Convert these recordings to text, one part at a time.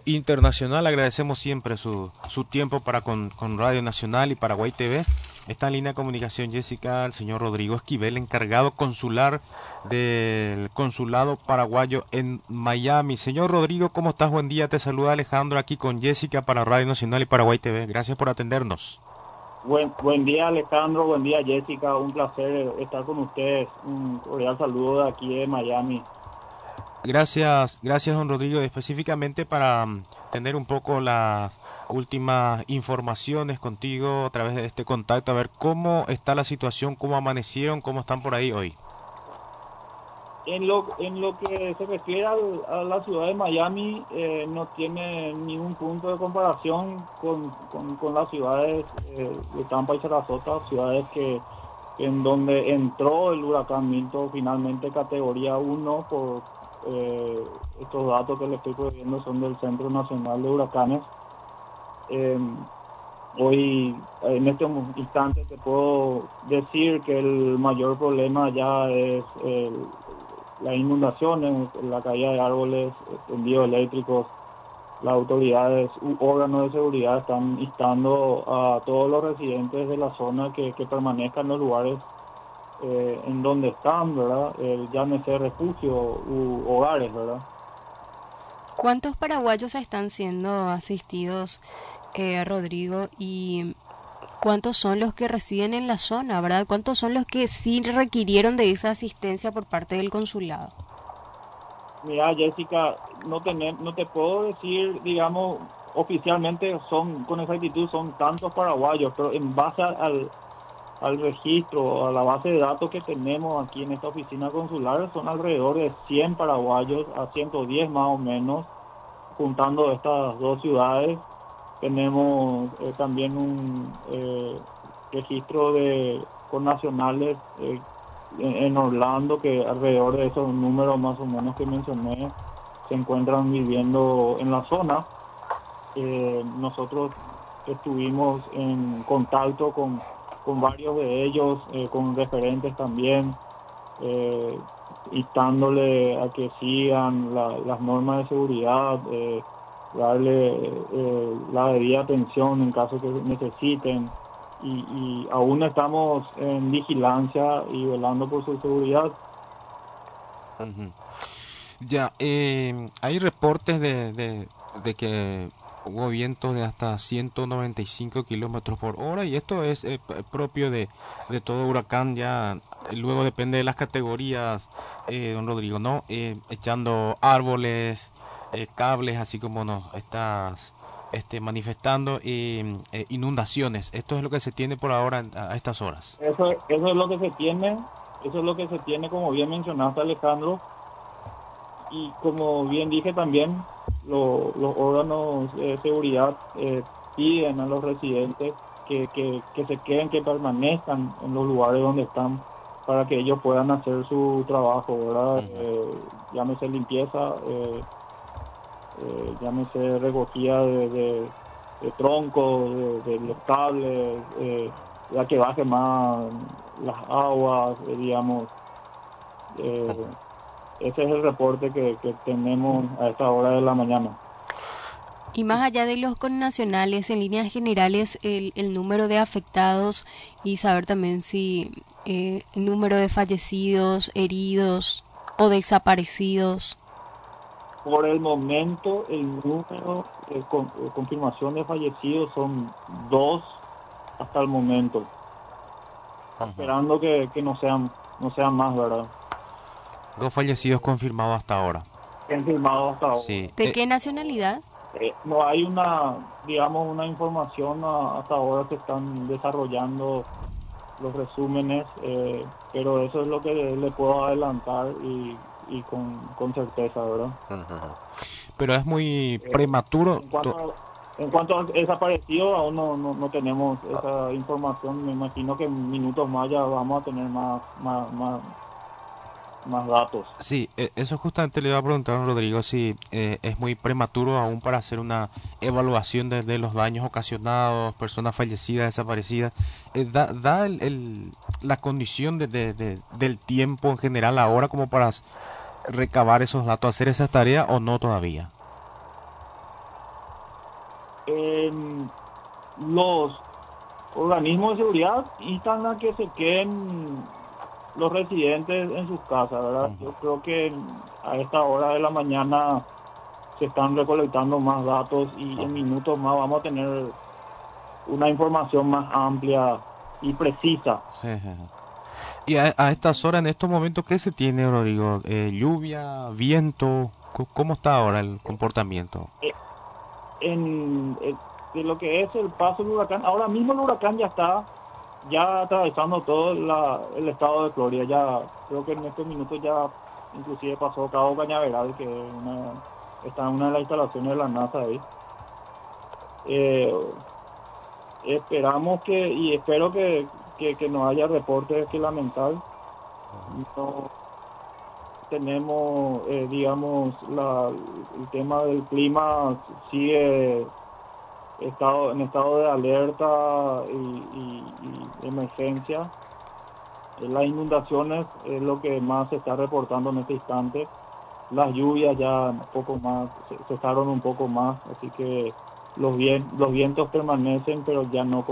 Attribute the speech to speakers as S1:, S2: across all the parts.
S1: internacional. Agradecemos siempre su tiempo para con Radio Nacional y Paraguay TV. Está en línea de comunicación, Jessica, el señor Rodrigo Esquivel, encargado consular del consulado paraguayo en Miami. Señor Rodrigo, ¿cómo estás? Buen día, te saluda Alejandro aquí con Jessica para Radio Nacional y Paraguay TV. Gracias por atendernos.
S2: Buen día, Alejandro, buen día, Jessica, un placer estar con ustedes. Un cordial saludo de aquí de Miami.
S1: Gracias, don Rodrigo, específicamente para tener un poco las últimas informaciones contigo a través de este contacto, a ver cómo está la situación, cómo amanecieron, cómo están por ahí hoy.
S2: En lo que se refiere a la ciudad de Miami, no tiene ningún punto de comparación con las ciudades de Tampa y Sarasota, ciudades en donde entró el huracán Milton, finalmente categoría 1 por estos datos que le estoy proveyendo son del Centro Nacional de Huracanes. Hoy, en este instante, te puedo decir que el mayor problema ya es las inundaciones, la caída de árboles, tendidos eléctricos. Las autoridades u órganos de seguridad están instando a todos los residentes de la zona que permanezcan en los lugares en donde están, ¿verdad? Llámese refugio u hogares, ¿verdad?
S3: ¿Cuántos paraguayos están siendo asistidos, Rodrigo? Y ¿cuántos son los que residen en la zona, verdad? ¿Cuántos son los que sí requirieron de esa asistencia por parte del consulado?
S2: Mira, Jessica, no te puedo decir, digamos, oficialmente con exactitud son tantos paraguayos, pero en base al registro, a la base de datos que tenemos aquí en esta oficina consular, son alrededor de 100 paraguayos, a 110 más o menos, juntando estas dos ciudades. Tenemos también un registro de connacionales en Orlando, que alrededor de esos números más o menos que mencioné se encuentran viviendo en la zona. Nosotros estuvimos en contacto con varios de ellos, con referentes también, instándole a que sigan las normas de seguridad, darle la debida atención en caso que necesiten. Y aún estamos en vigilancia y velando por su seguridad.
S1: Uh-huh. Ya, hay reportes de que hubo vientos de hasta 195 kilómetros por hora, y esto es propio de todo huracán. Ya luego depende de las categorías, don Rodrigo, ¿no? Echando árboles, cables, así como nos estás manifestando, inundaciones. Esto es lo que se tiene por ahora a estas horas.
S2: Eso es lo que se tiene, como bien mencionaste, Alejandro. Y como bien dije también, los órganos de seguridad piden a los residentes que se queden, que permanezcan en los lugares donde están, para que ellos puedan hacer su trabajo, ¿verdad? Llámese limpieza, llámese recogida de troncos, de los cables, ya que baje más las aguas, digamos. Ese es el reporte que tenemos a esta hora de la mañana.
S3: Y más allá de los connacionales, en líneas generales, el número de afectados, y saber también si el número de fallecidos, heridos o desaparecidos.
S2: Por el momento, el número de confirmación de fallecidos son 2 hasta el momento. Esperando que no sean más, ¿verdad?
S1: 2 fallecidos confirmados hasta ahora.
S2: Confirmados hasta ahora.
S1: Sí.
S3: ¿De qué nacionalidad?
S2: No hay una información, hasta ahora se están desarrollando los resúmenes, pero eso es lo que le puedo adelantar y con certeza, ¿verdad?
S1: Pero es muy prematuro.
S2: En cuanto a desaparecido, aún no tenemos esa información. Me imagino que en minutos más ya vamos a tener más datos.
S1: Sí, eso justamente le iba a preguntar a Rodrigo, si es muy prematuro aún para hacer una evaluación de los daños ocasionados, personas fallecidas, desaparecidas. Da la condición del tiempo en general ahora como para recabar esos datos, hacer esas tareas, o no todavía.
S2: Los organismos de seguridad instan a que se queden los residentes en sus casas, ¿verdad?
S1: Ujú.
S2: Yo creo que a esta hora de la mañana se están recolectando más datos y en minutos más vamos a tener una información más amplia y precisa.
S1: Sí, sí, sí. Y a estas horas, en estos momentos, ¿qué se tiene, Rodrigo? ¿Lluvia, viento? ¿Cómo está ahora el comportamiento?
S2: Eh, de lo que es el paso del huracán, ahora mismo el huracán ya está ya atravesando todo el estado de Florida. Ya creo que en estos minutos ya inclusive pasó Cabo Cañaveral, que está en una de las instalaciones de la NASA ahí. Eh, Esperamos y espero que no haya reportes que lamentar. No tenemos, digamos, el tema del clima sigue en estado de alerta y emergencia. Las inundaciones es lo que más se está reportando en este instante. Las lluvias ya un poco más, se cesaron un poco más, así que los vientos permanecen, pero ya no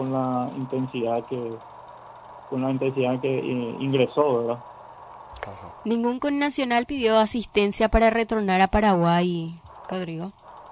S2: con la intensidad que ingresó, ¿verdad?
S3: Ningún connacional pidió asistencia para retornar a Paraguay, Rodrigo.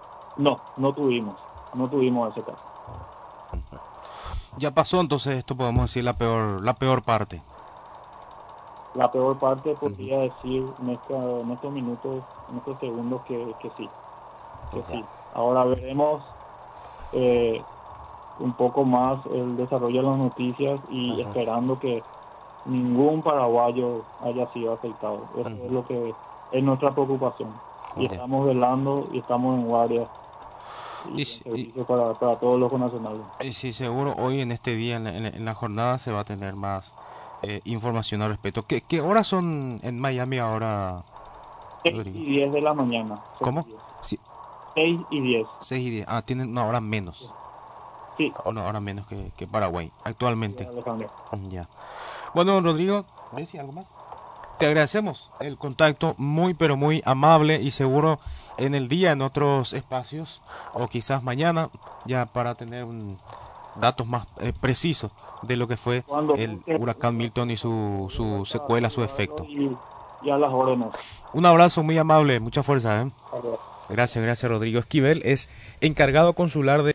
S2: No tuvimos ese caso.
S1: Ya pasó, entonces esto podemos decir la peor parte.
S2: La peor parte
S1: Ujú.
S2: podría decir en estos minutos, en estos segundos que sí, que
S1: Ya.
S2: sí. Ahora veremos eh, un poco más el desarrollo de las noticias y
S1: Ujú,
S2: esperando que ningún paraguayo haya sido afectado. Eso es
S1: ujú.
S2: lo que es nuestra preocupación. Y
S1: Ya.
S2: estamos velando y estamos en guardia
S1: Y,
S2: y en
S1: si- y-
S2: servicio para todos los connacionales.
S1: y sí, seguro hoy en este día, en la jornada, se va a tener más información al respecto. ¿Qué horas son en Miami ahora,
S2: 6
S1: Rodrigo?
S2: y 10 de la mañana.
S1: ¿Cómo? Sí,
S2: 6 y 10.
S1: 6:10. Ah, tienen una hora menos.
S2: Sí,
S1: Una hora menos que Paraguay,
S2: sí,
S1: actualmente.
S2: Alejandro.
S1: Ya. Bueno, Rodrigo, ¿ves algo más? Te agradecemos el contacto muy pero muy amable y seguro en el día, en otros espacios o quizás mañana, ya para tener datos más precisos de lo que fue
S2: Cuando
S1: el
S2: guste,
S1: huracán Milton y
S2: de
S1: su
S2: vuelta a
S1: secuela, su
S2: saludarlo
S1: efecto.
S2: y a las órdenes.
S1: Un abrazo muy amable, mucha fuerza, ¿eh?
S2: Hasta luego.
S1: Gracias, gracias Rodrigo Esquivel, es encargado consular de